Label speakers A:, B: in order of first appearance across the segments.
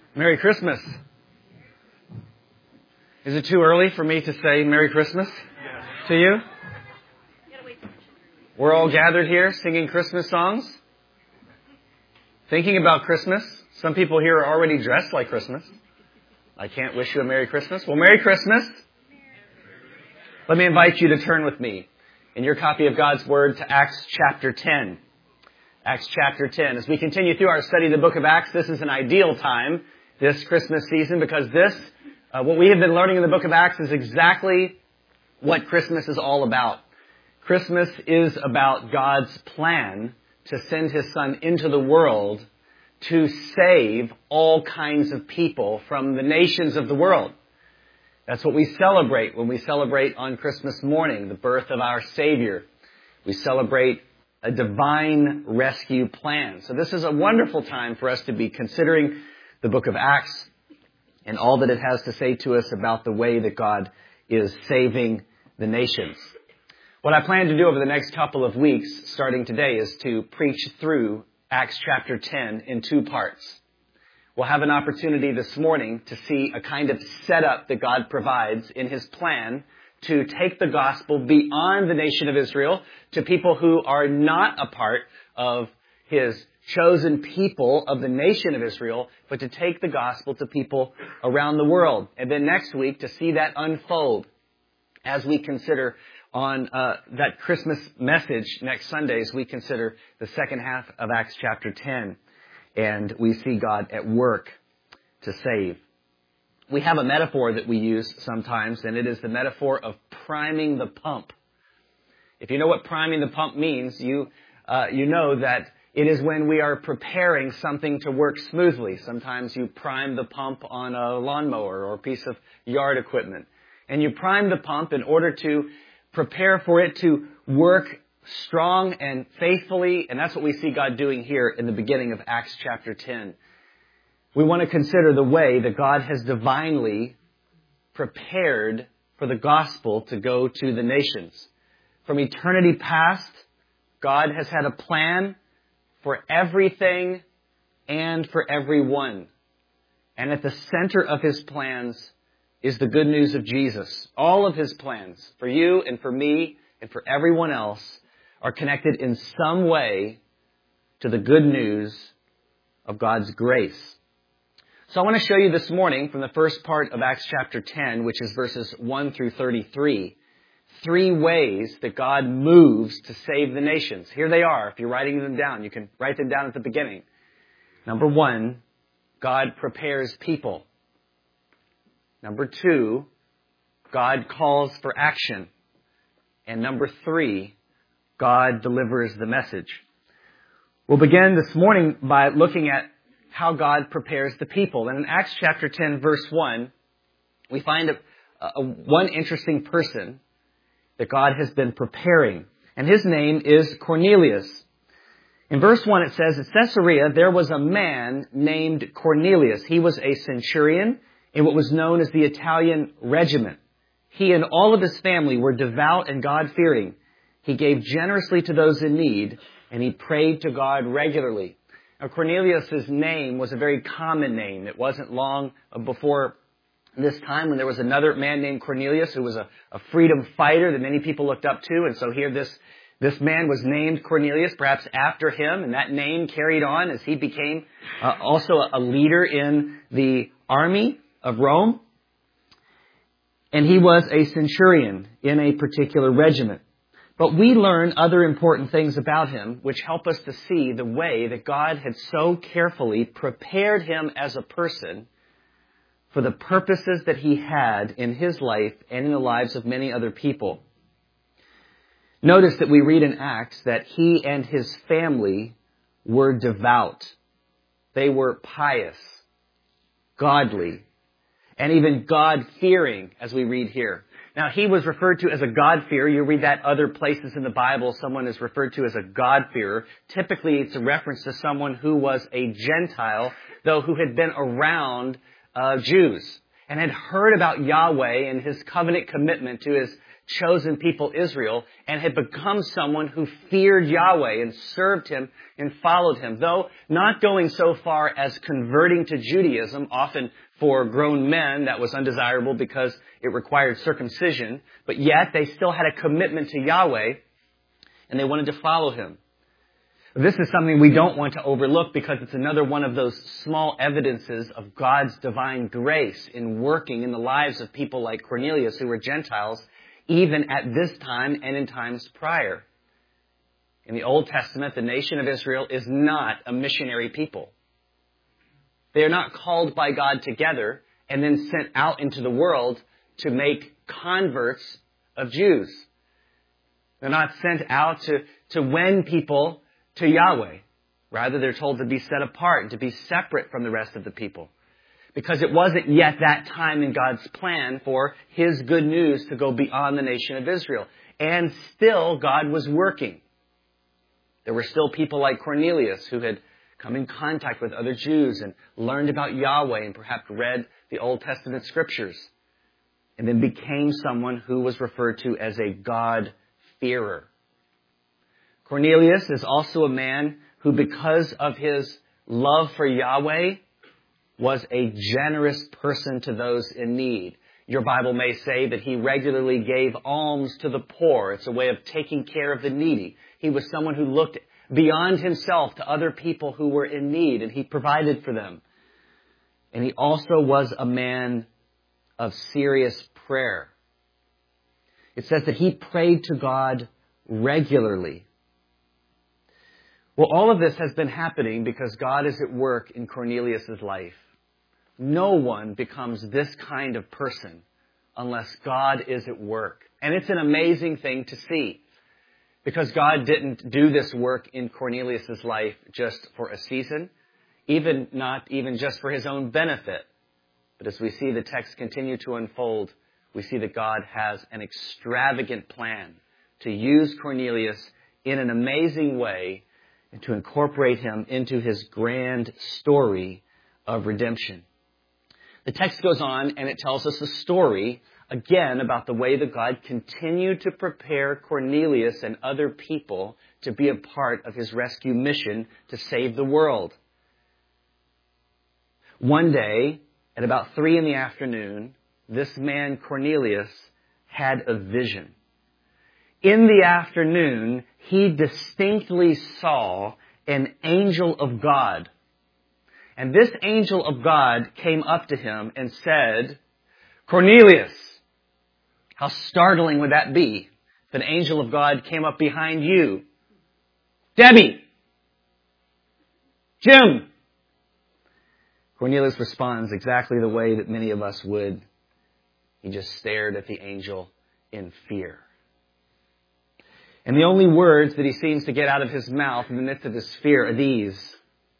A: Merry Christmas. Is it too early for me to say Merry Christmas to you? We're all gathered here singing Christmas songs, thinking about Christmas. Some people here are already dressed like Christmas. I can't wish you a Merry Christmas. Well, Merry Christmas. Let me invite you to turn with me in your copy of God's Word to Acts chapter 10. Acts chapter 10. As we continue through our study of the book of Acts, this is an ideal time, this Christmas season, because what we have been learning in the book of Acts is exactly what Christmas is all about. Christmas is about God's plan to send His Son into the world to save all kinds of people from the nations of the world. That's what we celebrate when we celebrate on Christmas morning, the birth of our Savior. We celebrate a divine rescue plan. So this is a wonderful time for us to be considering the book of Acts and all that it has to say to us about the way that God is saving the nations. What I plan to do over the next couple of weeks, starting today, is to preach through Acts chapter 10 in two parts. We'll have an opportunity this morning to see a kind of setup that God provides in His plan to take the gospel beyond the nation of Israel to people who are not a part of His chosen people of the nation of Israel, but to take the gospel to people around the world. And then next week to see that unfold as we consider on that Christmas message next Sunday as we consider the second half of Acts chapter 10. And we see God at work to save. We have a metaphor that we use sometimes, and it is the metaphor of priming the pump. If you know what priming the pump means, you know that it is when we are preparing something to work smoothly. Sometimes you prime the pump on a lawnmower or a piece of yard equipment. And you prime the pump in order to prepare for it to work strong and faithfully. And that's what we see God doing here in the beginning of Acts chapter 10. We want to consider the way that God has divinely prepared for the gospel to go to the nations. From eternity past, God has had a plan for everything and for everyone. And at the center of His plans is the good news of Jesus. All of His plans for you and for me and for everyone else are connected in some way to the good news of God's grace. So I want to show you this morning from the first part of Acts chapter 10, which is verses 1 through 33, three ways that God moves to save the nations. Here they are. If you're writing them down, you can write them down at the beginning. Number one, God prepares people. Number two, God calls for action. And number three, God delivers the message. We'll begin this morning by looking at how God prepares the people. And in Acts chapter 10, verse 1, we find one interesting person that God has been preparing. And his name is Cornelius. In verse 1 it says, at Caesarea there was a man named Cornelius. He was a centurion in what was known as the Italian regiment. He and all of his family were devout and God-fearing. He gave generously to those in need, and he prayed to God regularly. Now, Cornelius' name was a very common name. It wasn't long before this time when there was another man named Cornelius who was a freedom fighter that many people looked up to. And so here this man was named Cornelius, perhaps after him, and that name carried on as he became also a leader in the army of Rome. And he was a centurion in a particular regiment. But we learn other important things about him which help us to see the way that God had so carefully prepared him as a person for the purposes that He had in his life and in the lives of many other people. Notice that we read in Acts that he and his family were devout. They were pious, godly, and even God-fearing, as we read here. Now, he was referred to as a God-fearer. You read that other places in the Bible, someone is referred to as a God-fearer. Typically, it's a reference to someone who was a Gentile, though who had been around Jews. and had heard about Yahweh and his covenant commitment to his chosen people Israel, and had become someone who feared Yahweh and served him and followed him. Though not going so far as converting to Judaism, often for grown men that was undesirable because it required circumcision, but yet they still had a commitment to Yahweh and they wanted to follow him. This is something we don't want to overlook because it's another one of those small evidences of God's divine grace in working in the lives of people like Cornelius, who were Gentiles, even at this time and in times prior. In the Old Testament, the nation of Israel is not a missionary people. They are not called by God together and then sent out into the world to make converts of Jews. They're not sent out to win people to Yahweh. Rather, they're told to be set apart and to be separate from the rest of the people. Because it wasn't yet that time in God's plan for his good news to go beyond the nation of Israel. And still, God was working. There were still people like Cornelius who had come in contact with other Jews and learned about Yahweh and perhaps read the Old Testament scriptures. And then became someone who was referred to as a God-fearer. Cornelius is also a man who, because of his love for Yahweh, was a generous person to those in need. Your Bible may say that he regularly gave alms to the poor. It's a way of taking care of the needy. He was someone who looked beyond himself to other people who were in need, and he provided for them. And he also was a man of serious prayer. It says that he prayed to God regularly. Well, all of this has been happening because God is at work in Cornelius' life. No one becomes this kind of person unless God is at work. And it's an amazing thing to see. Because God didn't do this work in Cornelius' life just for a season, not even just for his own benefit. But as we see the text continue to unfold, we see that God has an extravagant plan to use Cornelius in an amazing way and to incorporate him into his grand story of redemption. The text goes on and it tells us a story, again, about the way that God continued to prepare Cornelius and other people to be a part of his rescue mission to save the world. One day, at about 3 p.m, this man Cornelius had a vision. In the afternoon, he distinctly saw an angel of God. And this angel of God came up to him and said, "Cornelius." How startling would that be if an angel of God came up behind you? "Debbie! Jim!" Cornelius responds exactly the way that many of us would. He just stared at the angel in fear. And the only words that he seems to get out of his mouth in the midst of his fear are these.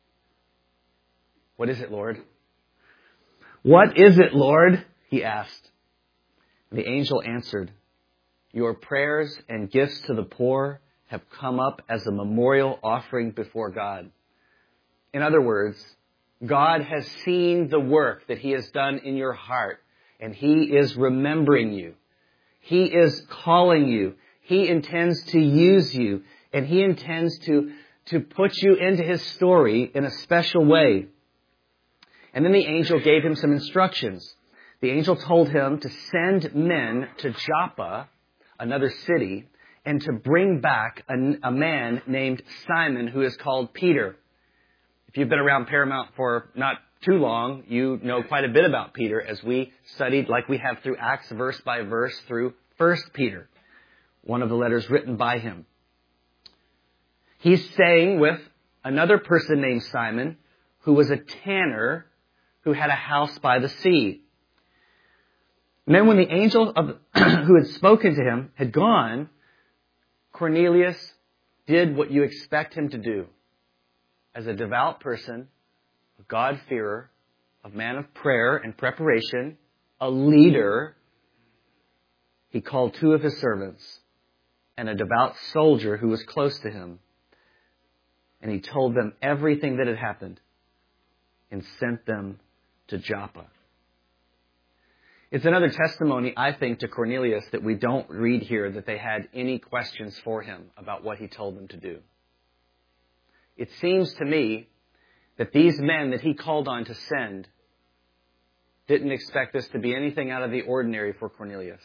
A: "What is it, Lord?" "What is it, Lord?" he asked. The angel answered, "Your prayers and gifts to the poor have come up as a memorial offering before God." In other words, God has seen the work that he has done in your heart, and he is remembering you. He is calling you. He intends to use you, and he intends to put you into his story in a special way. And then the angel gave him some instructions. The angel told him to send men to Joppa, another city, and to bring back a man named Simon who is called Peter. If you've been around Paramount for not too long, you know quite a bit about Peter as we studied, like we have through Acts, verse by verse, through 1 Peter, one of the letters written by him. He's staying with another person named Simon who was a tanner who had a house by the sea. And then when the angel who had spoken to him had gone, Cornelius did what you expect him to do. As a devout person, a God-fearer, a man of prayer and preparation, a leader, he called 2 of his servants and a devout soldier who was close to him. And he told them everything that had happened and sent them to Joppa. It's another testimony, I think, to Cornelius that we don't read here that they had any questions for him about what he told them to do. It seems to me that these men that he called on to send didn't expect this to be anything out of the ordinary for Cornelius.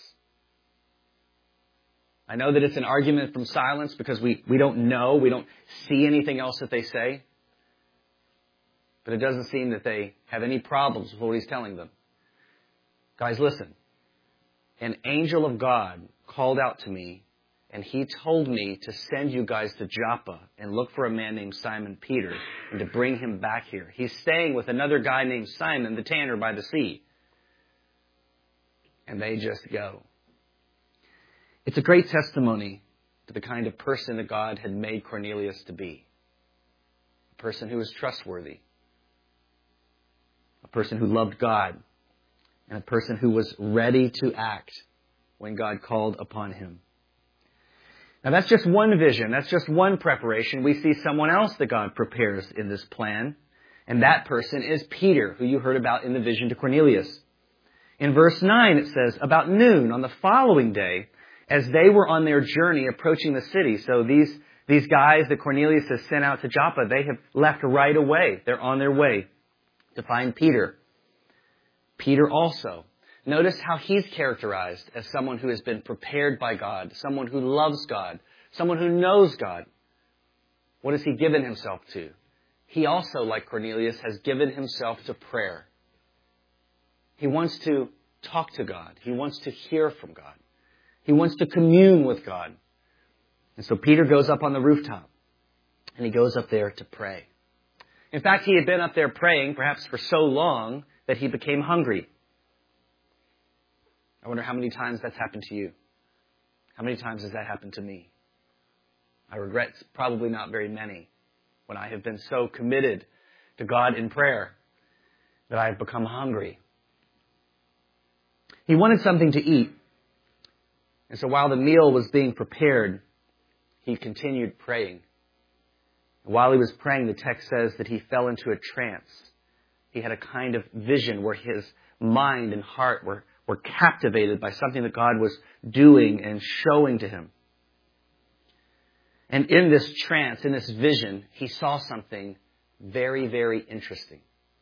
A: I know that it's an argument from silence because we don't know, we don't see anything else that they say. But it doesn't seem that they have any problems with what he's telling them. Guys, listen. An angel of God called out to me, and he told me to send you guys to Joppa and look for a man named Simon Peter and to bring him back here. He's staying with another guy named Simon the tanner by the sea. And they just go. It's a great testimony to the kind of person that God had made Cornelius to be. A person who was trustworthy. A person who loved God. And a person who was ready to act when God called upon him. Now that's just one vision. That's just one preparation. We see someone else that God prepares in this plan. And that person is Peter, who you heard about in the vision to Cornelius. In verse 9 it says, about noon on the following day, as they were on their journey approaching the city. So these guys that Cornelius has sent out to Joppa, they have left right away. They're on their way to find Peter. Peter also. Notice how he's characterized as someone who has been prepared by God, someone who loves God, someone who knows God. What has he given himself to? He also, like Cornelius, has given himself to prayer. He wants to talk to God. He wants to hear from God. He wants to commune with God. And so Peter goes up on the rooftop, and he goes up there to pray. In fact, he had been up there praying, perhaps for so long, that he became hungry. I wonder how many times that's happened to you. How many times has that happened to me? I regret probably not very many, when I have been so committed to God in prayer that I have become hungry. He wanted something to eat. And so while the meal was being prepared, he continued praying. And while he was praying, the text says that he fell into a trance. He had a kind of vision where his mind and heart were captivated by something that God was doing and showing to him. And in this trance, in this vision, he saw something very, very interesting.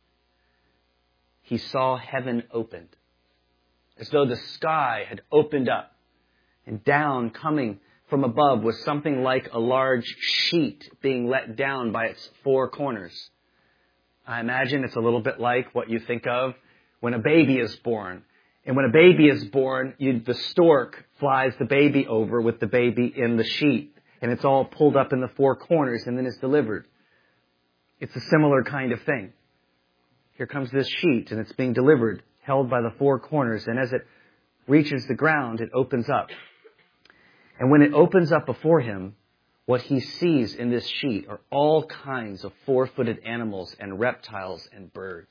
A: He saw heaven opened, as though the sky had opened up, and down coming from above was something like a large sheet being let down by its four corners. I imagine it's a little bit like what you think of when a baby is born. And when a baby is born, the stork flies the baby over with the baby in the sheet. And it's all pulled up in the four corners and then it's delivered. It's a similar kind of thing. Here comes this sheet and it's being delivered, held by the four corners. And as it reaches the ground, it opens up. And when it opens up before him, what he sees in this sheet are all kinds of four-footed animals and reptiles and birds.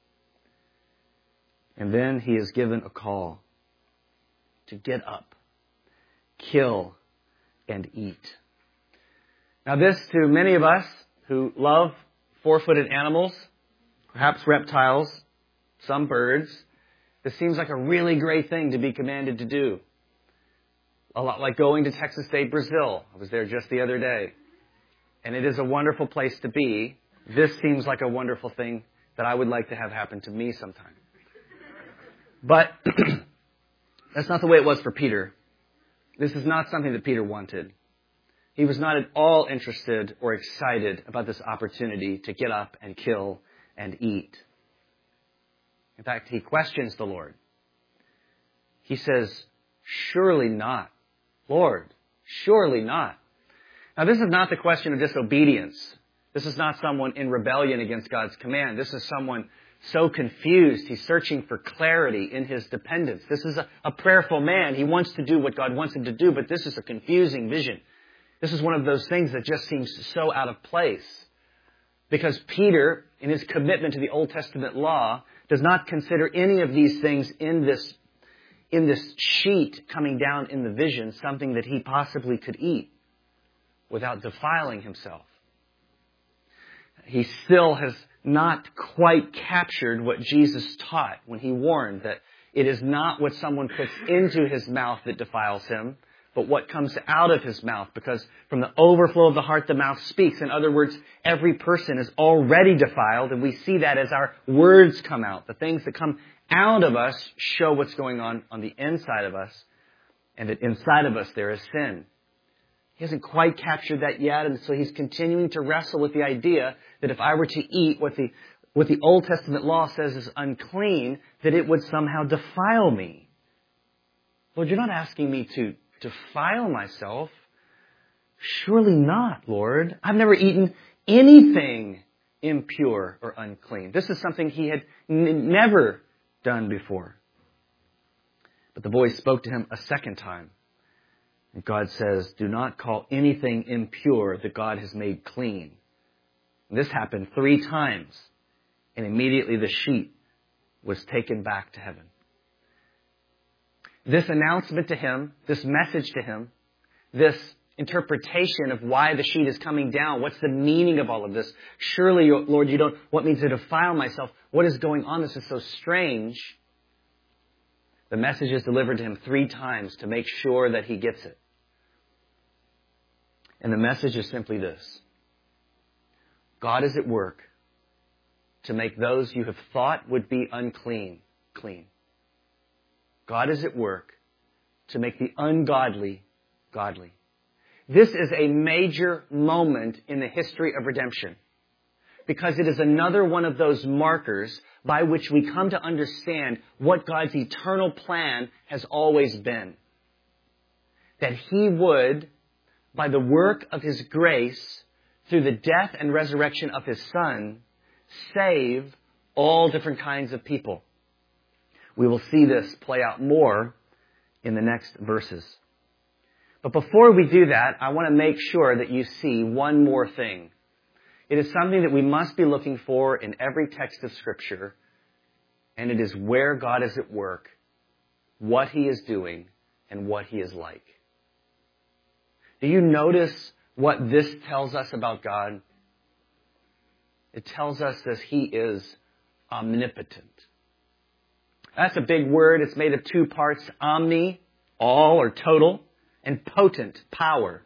A: And then he is given a call to get up, kill, and eat. Now this, to many of us who love four-footed animals, perhaps reptiles, some birds, this seems like a really great thing to be commanded to do. A lot like going to Texas State, Brazil. I was there just the other day. And it is a wonderful place to be. This seems like a wonderful thing that I would like to have happen to me sometime. But that's not the way it was for Peter. This is not something that Peter wanted. He was not at all interested or excited about this opportunity to get up and kill and eat. In fact, he questions the Lord. He says, "Surely not. Lord, surely not." Now, this is not the question of disobedience. This is not someone in rebellion against God's command. This is someone so confused. He's searching for clarity in his dependence. This is a prayerful man. He wants to do what God wants him to do, but this is a confusing vision. This is one of those things that just seems so out of place. Because Peter, in his commitment to the Old Testament law, does not consider any of these things in this sheet coming down in the vision something that he possibly could eat without defiling himself. He still has not quite captured what Jesus taught when he warned that It is not what someone puts into his mouth that defiles him, but what comes out of his mouth, because from the overflow of the heart, the mouth speaks. In other words, every person is already defiled, and we see that as our words come out. The things that come out of us show what's going on the inside of us, and that inside of us there is sin. He hasn't quite captured that yet, and so he's continuing to wrestle with the idea that if I were to eat what the Old Testament law says is unclean, that it would somehow defile me. Lord, you're not asking me to defile myself. Surely not, Lord. I've never eaten anything impure or unclean. This is something he had never done before. But the voice spoke to him a second time. And God says, do not call anything impure that God has made clean. And this happened 3 times. And immediately the sheet was taken back to heaven. This announcement to him, this message to him, this interpretation of why the sheet is coming down, what's the meaning of all of this? Surely, Lord, you don't want me to defile myself. What is going on? This is so strange. The message is delivered to him 3 times to make sure that he gets it. And the message is simply this. God is at work to make those you have thought would be unclean, clean. God is at work to make the ungodly, godly. This is a major moment in the history of redemption, because it is another one of those markers by which we come to understand what God's eternal plan has always been. That He would, by the work of His grace, through the death and resurrection of His Son, save all different kinds of people. We will see this play out more in the next verses. But before we do that, I want to make sure that you see one more thing. It is something that we must be looking for in every text of Scripture, and it is where God is at work, what He is doing, and what He is like. Do you notice what this tells us about God? It tells us that He is omnipotent. That's a big word. It's made of 2 parts. Omni, all or total, and potent, power.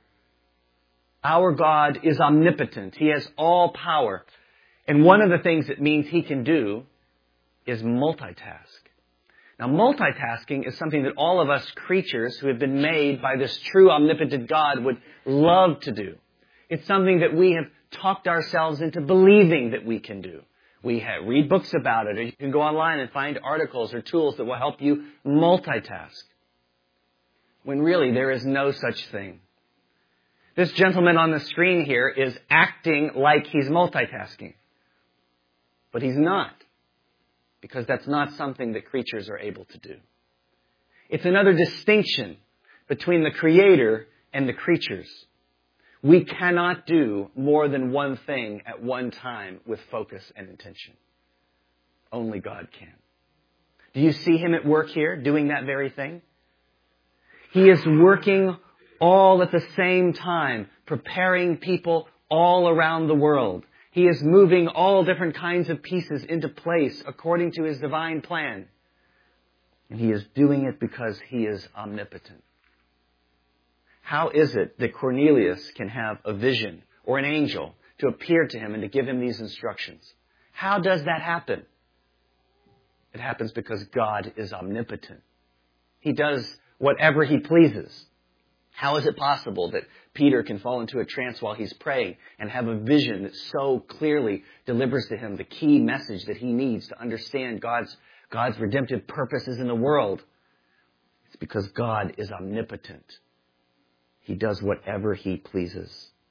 A: Our God is omnipotent. He has all power. And one of the things it means He can do is multitask. Now, multitasking is something that all of us creatures who have been made by this true omnipotent God would love to do. It's something that we have talked ourselves into believing that we can do. We read books about it, or you can go online and find articles or tools that will help you multitask. When really there is no such thing. This gentleman on the screen here is acting like he's multitasking. But he's not. Because that's not something that creatures are able to do. It's another distinction between the Creator and the creatures. We cannot do more than one thing at one time with focus and intention. Only God can. Do you see Him at work here, doing that very thing? He is working all at the same time, preparing people all around the world. He is moving all different kinds of pieces into place according to His divine plan. And He is doing it because He is omnipotent. How is it that Cornelius can have a vision or an angel to appear to him and to give him these instructions? How does that happen? It happens because God is omnipotent. He does whatever He pleases. How is it possible that Peter can fall into a trance while he's praying and have a vision that so clearly delivers to him the key message that he needs to understand God's redemptive purposes in the world? It's because God is omnipotent. He does whatever He pleases.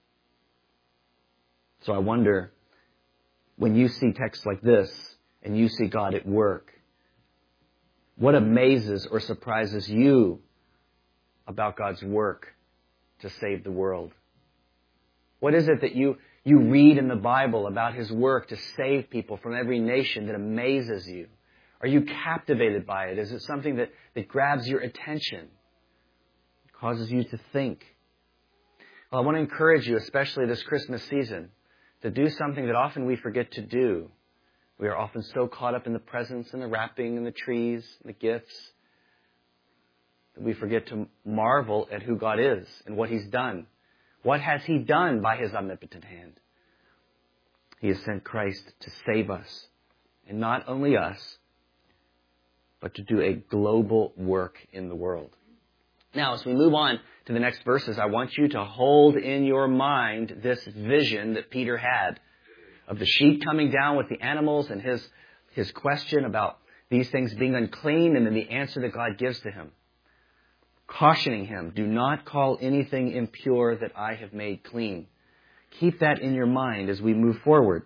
A: So I wonder, when you see texts like this and you see God at work, what amazes or surprises you about God's work to save the world? What is it that you read in the Bible about His work to save people from every nation that amazes you? Are you captivated by it? Is it something that grabs your attention? Causes you to think? Well, I want to encourage you, especially this Christmas season, to do something that often we forget to do. We are often so caught up in the presents and the wrapping and the trees and the gifts that we forget to marvel at who God is and what He's done. What has He done by His omnipotent hand? He has sent Christ to save us, and not only us, but to do a global work in the world. Now, as we move on to the next verses, I want you to hold in your mind this vision that Peter had of the sheep coming down with the animals and his question about these things being unclean, and then the answer that God gives to him, cautioning him, do not call anything impure that I have made clean. Keep that in your mind as we move forward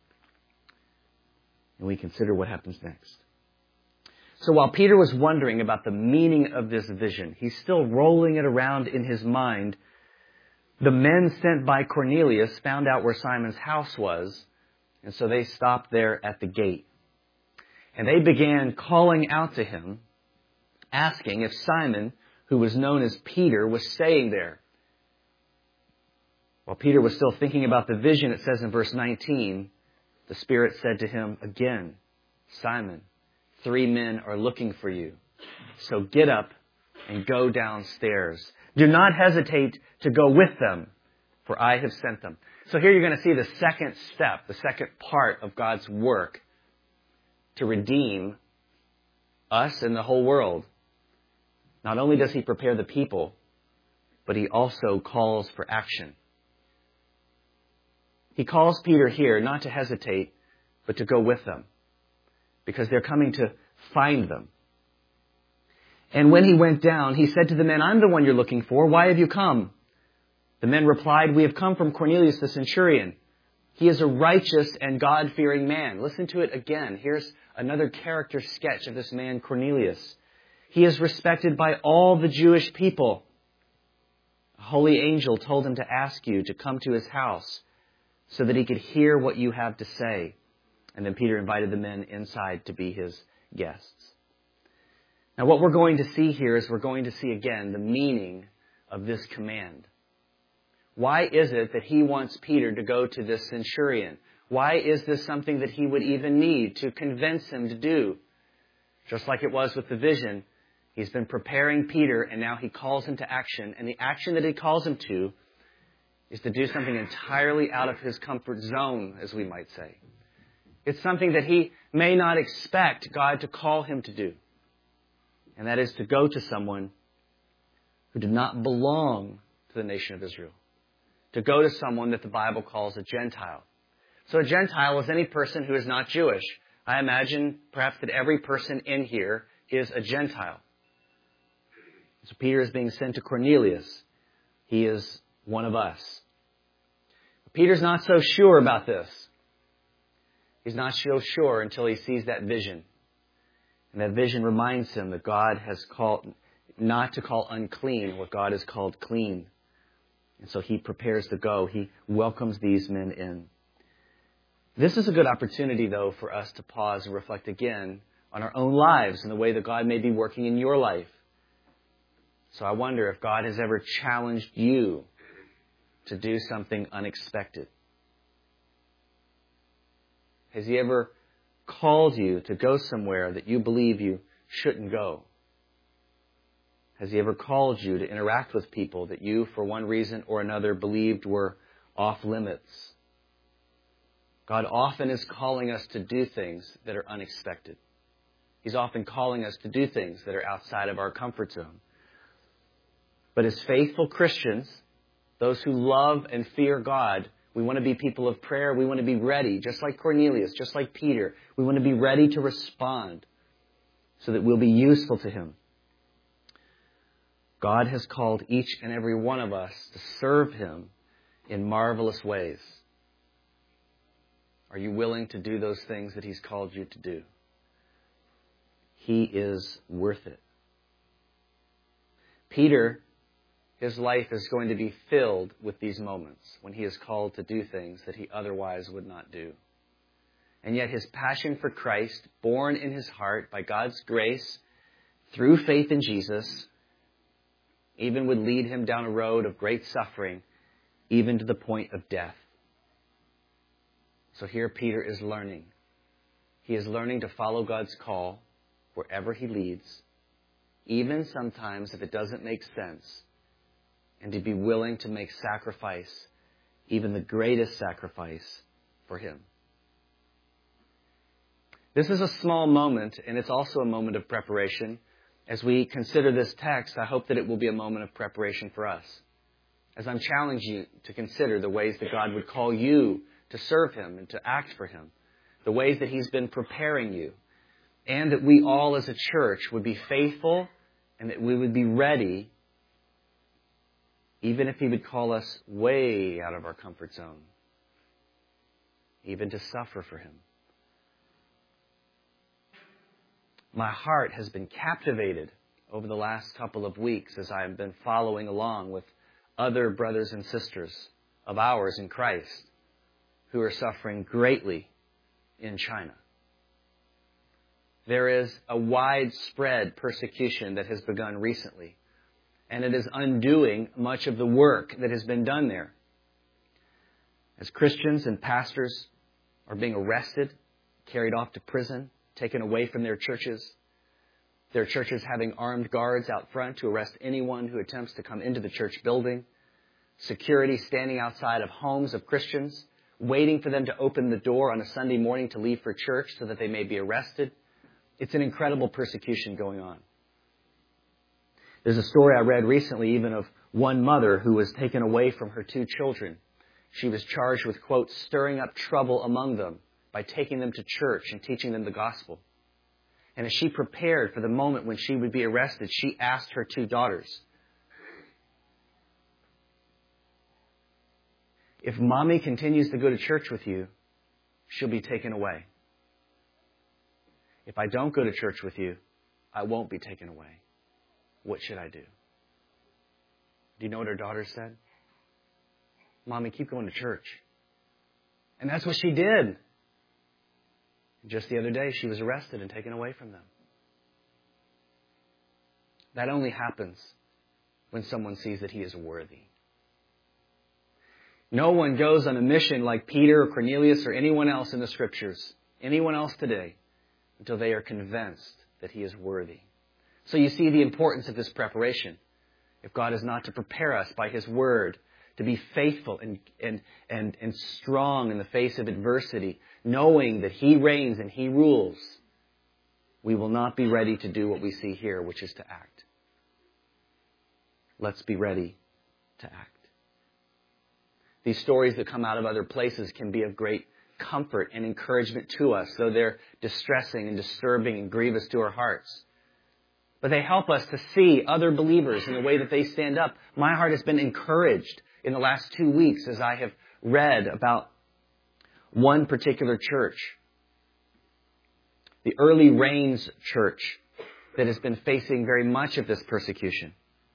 A: and we consider what happens next. So while Peter was wondering about the meaning of this vision, he's still rolling it around in his mind. The men sent by Cornelius found out where Simon's house was, and so they stopped there at the gate. And they began calling out to him, asking if Simon, who was known as Peter, was staying there. While Peter was still thinking about the vision, it says in verse 19, the Spirit said to him again, Simon, 3 men are looking for you. So get up and go downstairs. Do not hesitate to go with them, for I have sent them. So here you're going to see the second step, the second part of God's work to redeem us and the whole world. Not only does He prepare the people, but He also calls for action. He calls Peter here not to hesitate, but to go with them, because they're coming to find them. And when he went down, he said to the men, I'm the one you're looking for. Why have you come? The men replied, we have come from Cornelius the centurion. He is a righteous and God-fearing man. Listen to it again. Here's another character sketch of this man, Cornelius. He is respected by all the Jewish people. A holy angel told him to ask you to come to his house so that he could hear what you have to say. And then Peter invited the men inside to be his guests. Now what we're going to see here is we're going to see again the meaning of this command. Why is it that he wants Peter to go to this centurion? Why is this something that he would even need to convince him to do? Just like it was with the vision, he's been preparing Peter and now he calls him to action. And the action that he calls him to is to do something entirely out of his comfort zone, as we might say. It's something that he may not expect God to call him to do. And that is to go to someone who did not belong to the nation of Israel. To go to someone that the Bible calls a Gentile. So a Gentile is any person who is not Jewish. I imagine perhaps that every person in here is a Gentile. So Peter is being sent to Cornelius. He is one of us. Peter's not so sure about this. He's not so sure until he sees that vision. And that vision reminds him that God has called not to call unclean what God has called clean. And so he prepares to go. He welcomes these men in. This is a good opportunity, though, for us to pause and reflect again on our own lives and the way that God may be working in your life. So I wonder if God has ever challenged you to do something unexpected. Has He ever called you to go somewhere that you believe you shouldn't go? Has He ever called you to interact with people that you, for one reason or another, believed were off limits? God often is calling us to do things that are unexpected. He's often calling us to do things that are outside of our comfort zone. But as faithful Christians, those who love and fear God, we want to be people of prayer. We want to be ready, just like Cornelius, just like Peter. We want to be ready to respond so that we'll be useful to Him. God has called each and every one of us to serve Him in marvelous ways. Are you willing to do those things that He's called you to do? He is worth it. Peter, his life is going to be filled with these moments when he is called to do things that he otherwise would not do. And yet his passion for Christ, born in his heart by God's grace, through faith in Jesus, even would lead him down a road of great suffering, even to the point of death. So here Peter is learning He is learning to follow God's call wherever He leads, even sometimes if it doesn't make sense, and to be willing to make sacrifice, even the greatest sacrifice, for Him. This is a small moment, and it's also a moment of preparation. As we consider this text, I hope that it will be a moment of preparation for us. As I'm challenging you to consider the ways that God would call you to serve Him and to act for Him, the ways that He's been preparing you, and that we all as a church would be faithful and that we would be ready, even if He would call us way out of our comfort zone, even to suffer for Him. My heart has been captivated over the last couple of weeks as I have been following along with other brothers and sisters of ours in Christ who are suffering greatly in China. There is a widespread persecution that has begun recently, and it is undoing much of the work that has been done there. As Christians and pastors are being arrested, carried off to prison, taken away from their churches having armed guards out front to arrest anyone who attempts to come into the church building, security standing outside of homes of Christians, waiting for them to open the door on a Sunday morning to leave for church so that they may be arrested. It's an incredible persecution going on. There's a story I read recently even of one mother who was taken away from her 2 children. She was charged with, quote, stirring up trouble among them by taking them to church and teaching them the gospel. And as she prepared for the moment when she would be arrested, she asked her 2 daughters, if Mommy continues to go to church with you, she'll be taken away. If I don't go to church with you, I won't be taken away. What should I do? Do you know what her daughters said? Mommy, keep going to church. And that's what she did. Just the other day, she was arrested and taken away from them. That only happens when someone sees that he is worthy. No one goes on a mission like Peter or Cornelius or anyone else in the Scriptures, anyone else today, until they are convinced that he is worthy. So you see the importance of this preparation. If God is not to prepare us by His Word, to be faithful and strong in the face of adversity, knowing that He reigns and He rules, we will not be ready to do what we see here, which is to act. Let's be ready to act. These stories that come out of other places can be of great comfort and encouragement to us, though they're distressing and disturbing and grievous to our hearts. But they help us to see other believers in the way that they stand up. My heart has been encouraged in the last 2 weeks as I have read about one particular church, the Early Rains Church, that has been facing very much of this persecution.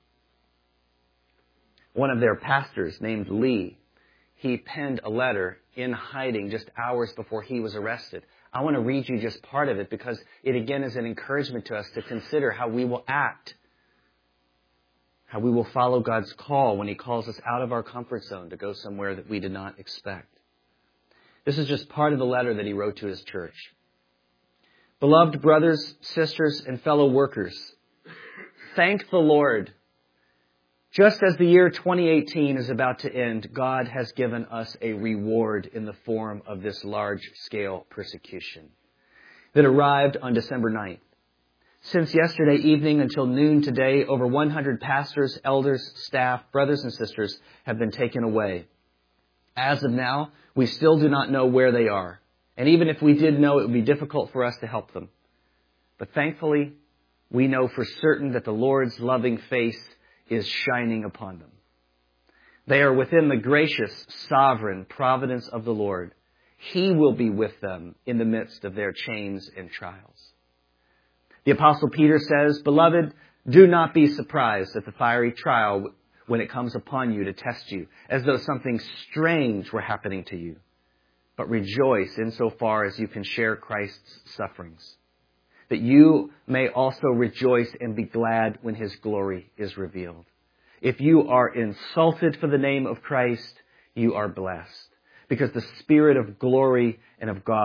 A: One of their pastors, named Lee, he penned a letter in hiding just hours before he was arrested. I want to read you just part of it because it again is an encouragement to us to consider how we will act, how we will follow God's call when He calls us out of our comfort zone to go somewhere that we did not expect. This is just part of the letter that he wrote to his church. Beloved brothers, sisters, and fellow workers, thank the Lord. Just as the year 2018 is about to end, God has given us a reward in the form of this large-scale persecution that arrived on December 9th. Since yesterday evening until noon today, over 100 pastors, elders, staff, brothers and sisters have been taken away. As of now, we still do not know where they are. And even if we did know, it would be difficult for us to help them. But thankfully, we know for certain that the Lord's loving face is shining upon them. They are within the gracious, sovereign providence of the Lord. He will be with them in the midst of their chains and trials. The Apostle Peter says, Beloved, do not be surprised at the fiery trial when it comes upon you to test you, as though something strange were happening to you. But rejoice insofar as you can share Christ's sufferings, that you may also rejoice and be glad when His glory is revealed. If you are insulted for the name of Christ, you are blessed, because the Spirit of glory and of God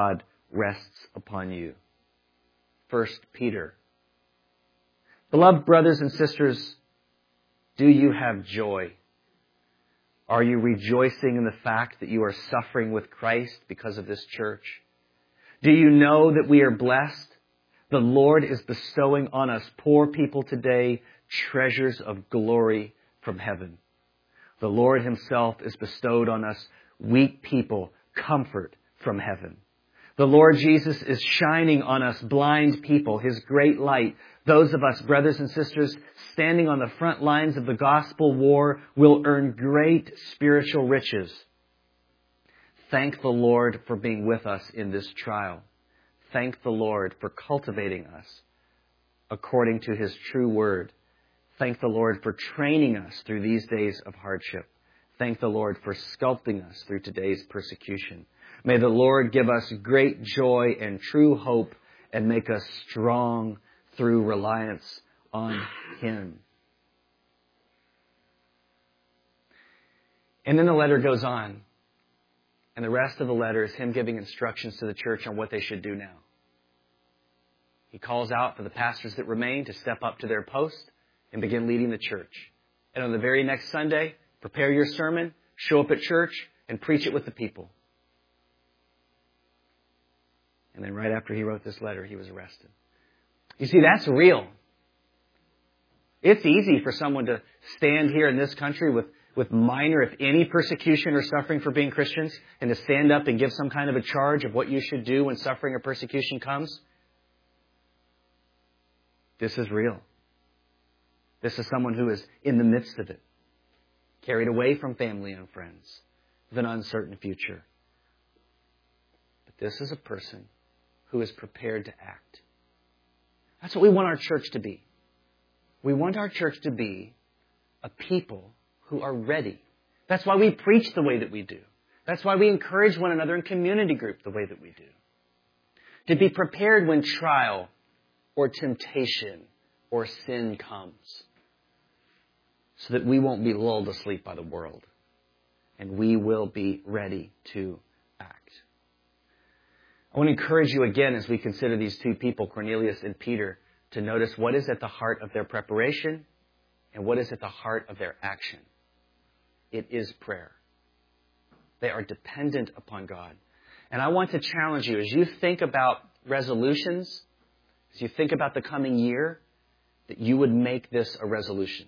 A: rests upon you. 1 Peter. Beloved brothers and sisters, do you have joy? Are you rejoicing in the fact that you are suffering with Christ because of this church? Do you know that we are blessed? The Lord is bestowing on us poor people today treasures of glory from heaven. The Lord himself is bestowed on us weak people comfort from heaven. The Lord Jesus is shining on us blind people, his great light. Those of us, brothers and sisters, standing on the front lines of the gospel war will earn great spiritual riches. Thank the Lord for being with us in this trial. Thank the Lord for cultivating us according to his true word. Thank the Lord for training us through these days of hardship. Thank the Lord for sculpting us through today's persecution. May the Lord give us great joy and true hope and make us strong through reliance on him. And then the letter goes on. And the rest of the letter is him giving instructions to the church on what they should do now. He calls out for the pastors that remain to step up to their post and begin leading the church. And on the very next Sunday, prepare your sermon, show up at church, and preach it with the people. And then right after he wrote this letter, he was arrested. You see, that's real. It's easy for someone to stand here in this country with minor, if any, persecution or suffering for being Christians, and to stand up and give some kind of a charge of what you should do when suffering or persecution comes. This is real. This is someone who is in the midst of it, carried away from family and friends, with an uncertain future. But this is a person who is prepared to act. That's what we want our church to be. We want our church to be a people who are ready. That's why we preach the way that we do. That's why we encourage one another in community group the way that we do. To be prepared when trial or temptation or sin comes, so that we won't be lulled asleep by the world, and we will be ready to act. I want to encourage you again as we consider these two people, Cornelius and Peter, to notice what is at the heart of their preparation and what is at the heart of their action. It is prayer. They are dependent upon God. And I want to challenge you, as you think about resolutions, as you think about the coming year, that you would make this a resolution.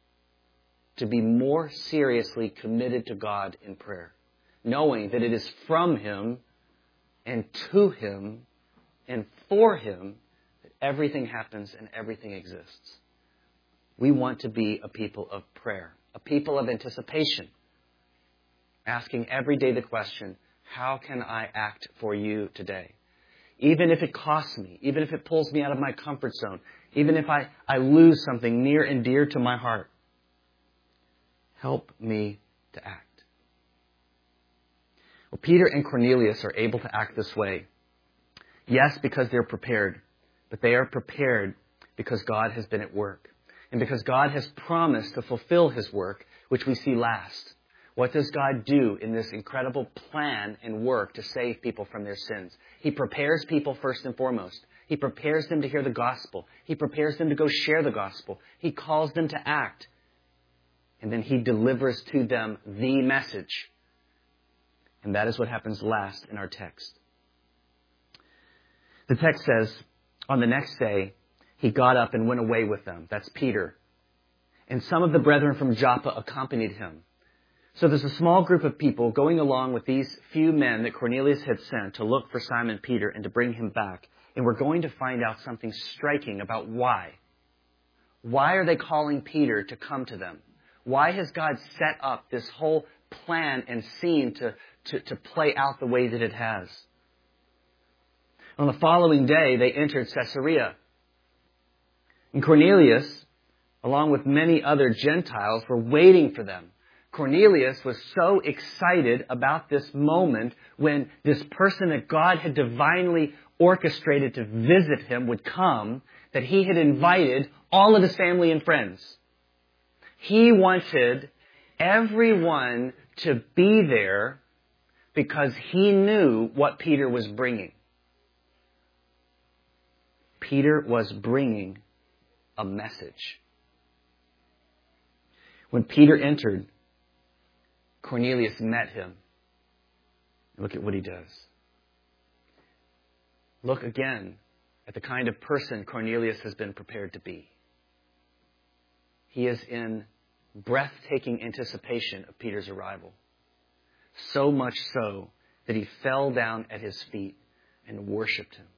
A: To be more seriously committed to God in prayer. Knowing that it is from him and to him and for him that everything happens and everything exists. We want to be a people of prayer. A people of anticipation. Asking every day the question, how can I act for you today? Even if it costs me, even if it pulls me out of my comfort zone, even if I lose something near and dear to my heart, help me to act. Well, Peter and Cornelius are able to act this way. Yes, because they're prepared, but they are prepared because God has been at work. And because God has promised to fulfill his work, which we see last. What does God do in this incredible plan and work to save people from their sins? He prepares people first and foremost. He prepares them to hear the gospel. He prepares them to go share the gospel. He calls them to act. And then he delivers to them the message. And that is what happens last in our text. The text says, on the next day, he got up and went away with them. That's Peter. And some of the brethren from Joppa accompanied him. So there's a small group of people going along with these few men that Cornelius had sent to look for Simon Peter and to bring him back. And we're going to find out something striking about why. Why are they calling Peter to come to them? Why has God set up this whole plan and scene to play out the way that it has? On the following day, they entered Caesarea. And Cornelius, along with many other Gentiles, were waiting for them. Cornelius was so excited about this moment when this person that God had divinely orchestrated to visit him would come, that he had invited all of his family and friends. He wanted everyone to be there because he knew what Peter was bringing. Peter was bringing a message. When Peter entered, Cornelius met him. Look at what he does. Look again at the kind of person Cornelius has been prepared to be. He is in breathtaking anticipation of Peter's arrival. So much so that he fell down at his feet and worshiped him.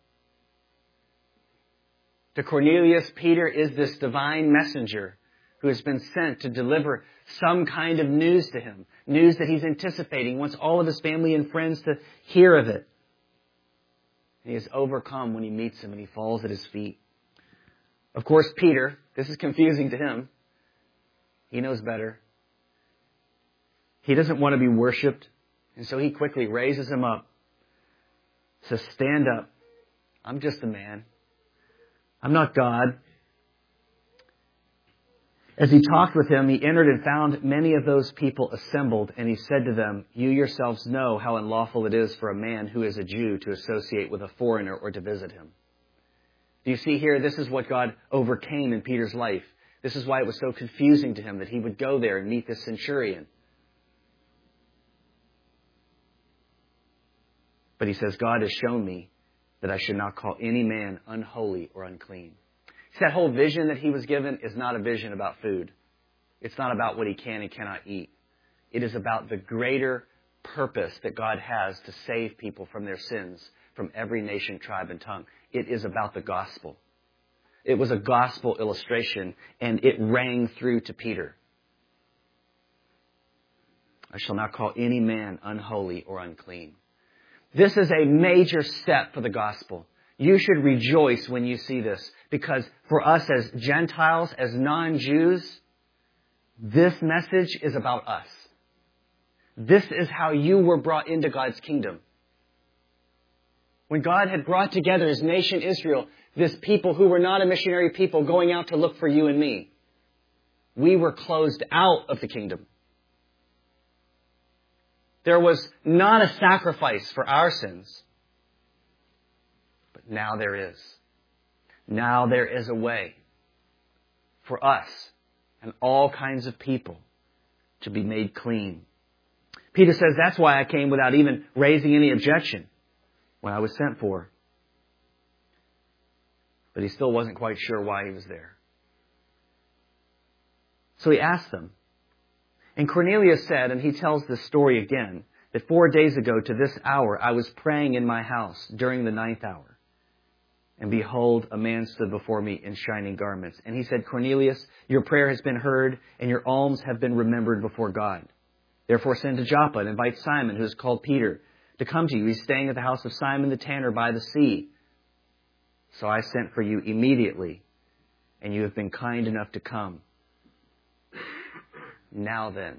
A: To Cornelius, Peter is this divine messenger who has been sent to deliver some kind of news to him. News that he's anticipating, wants all of his family and friends to hear of it. And he is overcome when he meets him and he falls at his feet. Of course, Peter, this is confusing to him. He knows better. He doesn't want to be worshipped. And so he quickly raises him up. Says, stand up. I'm just a man. I'm not God. As he talked with him, he entered and found many of those people assembled, and he said to them, you yourselves know how unlawful it is for a man who is a Jew to associate with a foreigner or to visit him. Do you see here? This is what God overcame in Peter's life. This is why it was so confusing to him that he would go there and meet this centurion. But he says, God has shown me that I should not call any man unholy or unclean. That whole vision that he was given is not a vision about food. It's not about what he can and cannot eat. It is about the greater purpose that God has to save people from their sins, from every nation, tribe, and tongue. It is about the gospel. It was a gospel illustration, and it rang through to Peter. I shall not call any man unholy or unclean. This is a major step for the gospel. You should rejoice when you see this, because for us as Gentiles, as non-Jews, this message is about us. This is how you were brought into God's kingdom. When God had brought together His nation Israel, this people who were not a missionary people going out to look for you and me, we were closed out of the kingdom. There was not a sacrifice for our sins. But now there is. Now there is a way for us and all kinds of people to be made clean. Peter says, that's why I came without even raising any objection when I was sent for. But he still wasn't quite sure why he was there. So he asked them. And Cornelius said, and he tells this story again, that 4 days ago to this hour I was praying in my house during the 9th hour. And behold, a man stood before me in shining garments. And he said, Cornelius, your prayer has been heard, and your alms have been remembered before God. Therefore send to Joppa and invite Simon, who is called Peter, to come to you. He's staying at the house of Simon the tanner by the sea. So I sent for you immediately, and you have been kind enough to come. Now then,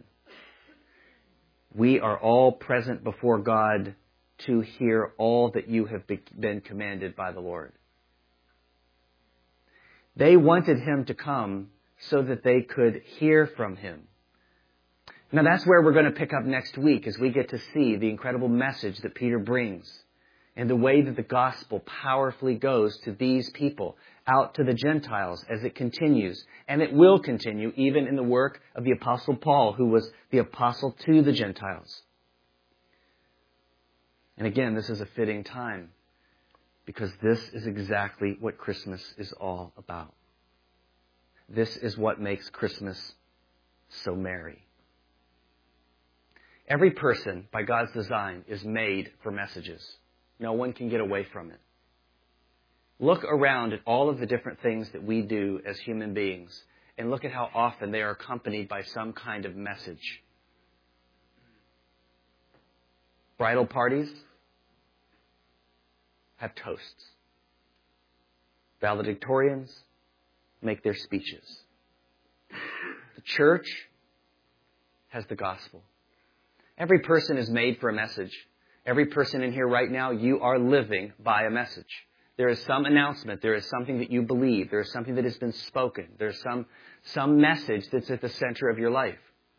A: we are all present before God to hear all that you have been commanded by the Lord. They wanted him to come so that they could hear from him. Now that's where we're going to pick up next week as we get to see the incredible message that Peter brings and the way that the gospel powerfully goes to these people, out to the Gentiles as it continues. And it will continue even in the work of the Apostle Paul, who was the apostle to the Gentiles. And again, this is a fitting time because this is exactly what Christmas is all about. This is what makes Christmas so merry. Every person, by God's design, is made for messages. No one can get away from it. Look around at all of the different things that we do as human beings and look at how often they are accompanied by some kind of message. Bridal parties have toasts. Valedictorians make their speeches. The church has the gospel. Every person is made for a message. Every person in here right now, you are living by a message. There is some announcement. There is something that you believe. There is something that has been spoken. There's some message that's at the center of your life.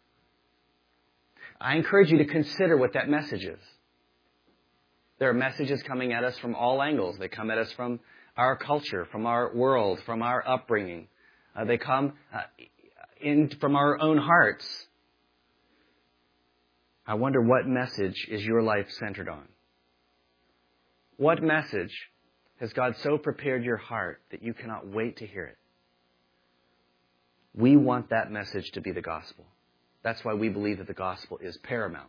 A: I encourage you to consider what that message is. There are messages coming at us from all angles. They come at us from our culture, from our world, from our upbringing. They come in from our own hearts. I wonder, what message is your life centered on? What message has God so prepared your heart that you cannot wait to hear it? We want that message to be the gospel. That's why we believe that the gospel is paramount.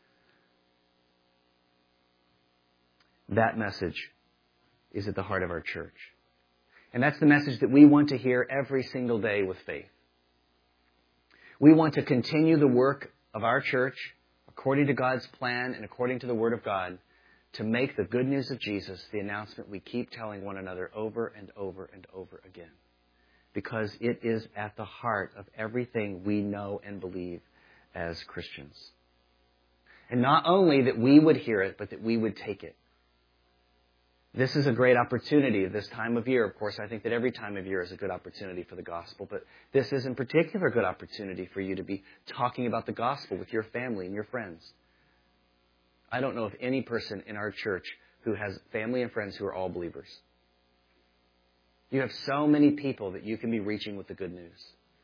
A: That message is at the heart of our church. And that's the message that we want to hear every single day with faith. We want to continue the work of our church according to God's plan and according to the Word of God to make the good news of Jesus the announcement we keep telling one another over and over and over again. Because it is at the heart of everything we know and believe as Christians. And not only that we would hear it, but that we would take it. This is a great opportunity at this time of year. Of course, I think that every time of year is a good opportunity for the gospel, but this is in particular a good opportunity for you to be talking about the gospel with your family and your friends. I don't know of any person in our church who has family and friends who are all believers. You have so many people that you can be reaching with the good news.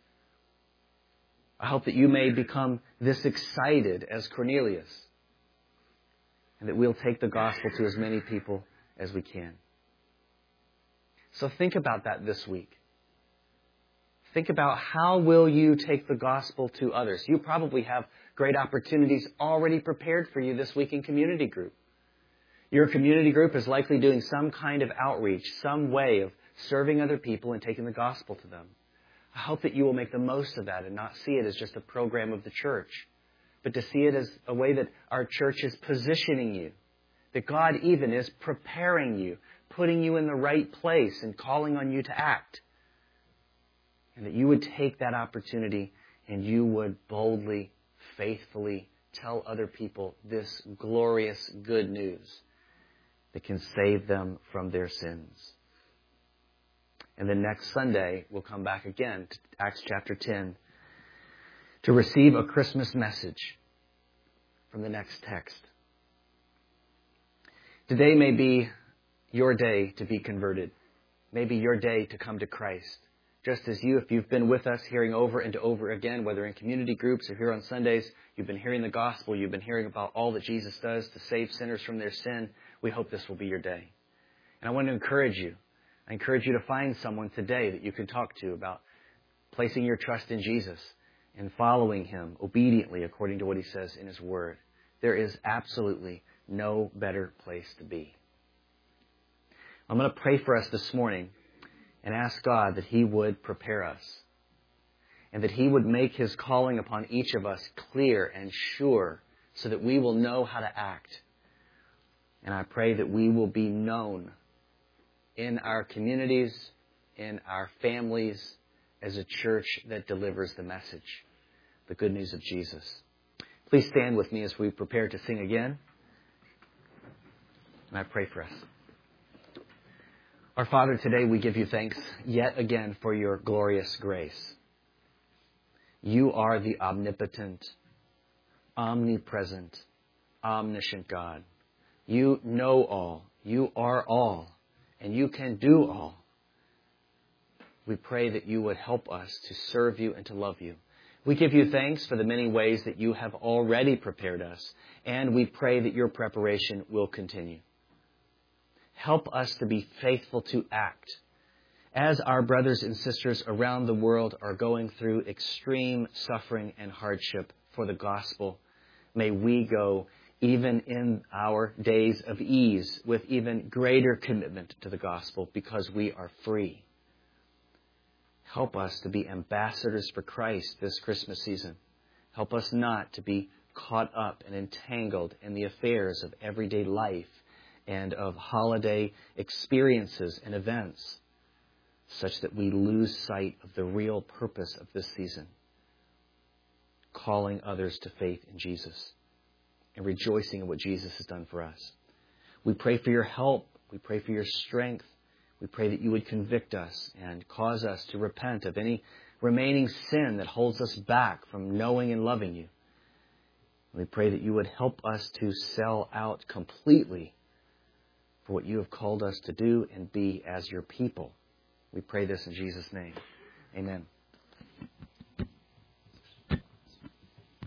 A: I hope that you may become this excited as Cornelius, and that we'll take the gospel to as many people as we can. So think about that this week. Think about, how will you take the gospel to others? You probably have great opportunities already prepared for you this week in community group. Your community group is likely doing some kind of outreach, some way of serving other people and taking the gospel to them. I hope that you will make the most of that and not see it as just a program of the church, but to see it as a way that our church is positioning you, that God even is preparing you, putting you in the right place and calling on you to act. And that you would take that opportunity and you would boldly, faithfully tell other people this glorious good news that can save them from their sins. And then next Sunday, we'll come back again to Acts chapter 10 to receive a Christmas message from the next text. Today may be your day to be converted. Maybe your day to come to Christ. Just as if you've been with us hearing over and over again, whether in community groups or here on Sundays, you've been hearing the gospel, you've been hearing about all that Jesus does to save sinners from their sin, we hope this will be your day. And I want to encourage you. I encourage you to find someone today that you can talk to about placing your trust in Jesus and following Him obediently according to what He says in His Word. There is absolutely no better place to be. I'm going to pray for us this morning and ask God that He would prepare us and that He would make His calling upon each of us clear and sure so that we will know how to act. And I pray that we will be known in our communities, in our families, as a church that delivers the message, the good news of Jesus. Please stand with me as we prepare to sing again. And I pray for us. Our Father, today we give you thanks yet again for your glorious grace. You are the omnipotent, omnipresent, omniscient God. You know all. You are all. And you can do all. We pray that you would help us to serve you and to love you. We give you thanks for the many ways that you have already prepared us. And we pray that your preparation will continue. Help us to be faithful to act. As our brothers and sisters around the world are going through extreme suffering and hardship for the gospel, may we go even in our days of ease with even greater commitment to the gospel because we are free. Help us to be ambassadors for Christ this Christmas season. Help us not to be caught up and entangled in the affairs of everyday life and of holiday experiences and events, such that we lose sight of the real purpose of this season, calling others to faith in Jesus and rejoicing in what Jesus has done for us. We pray for your help. We pray for your strength. We pray that you would convict us and cause us to repent of any remaining sin that holds us back from knowing and loving you. We pray that you would help us to sell out completely for what you have called us to do and be as your people. We pray this in Jesus' name. Amen.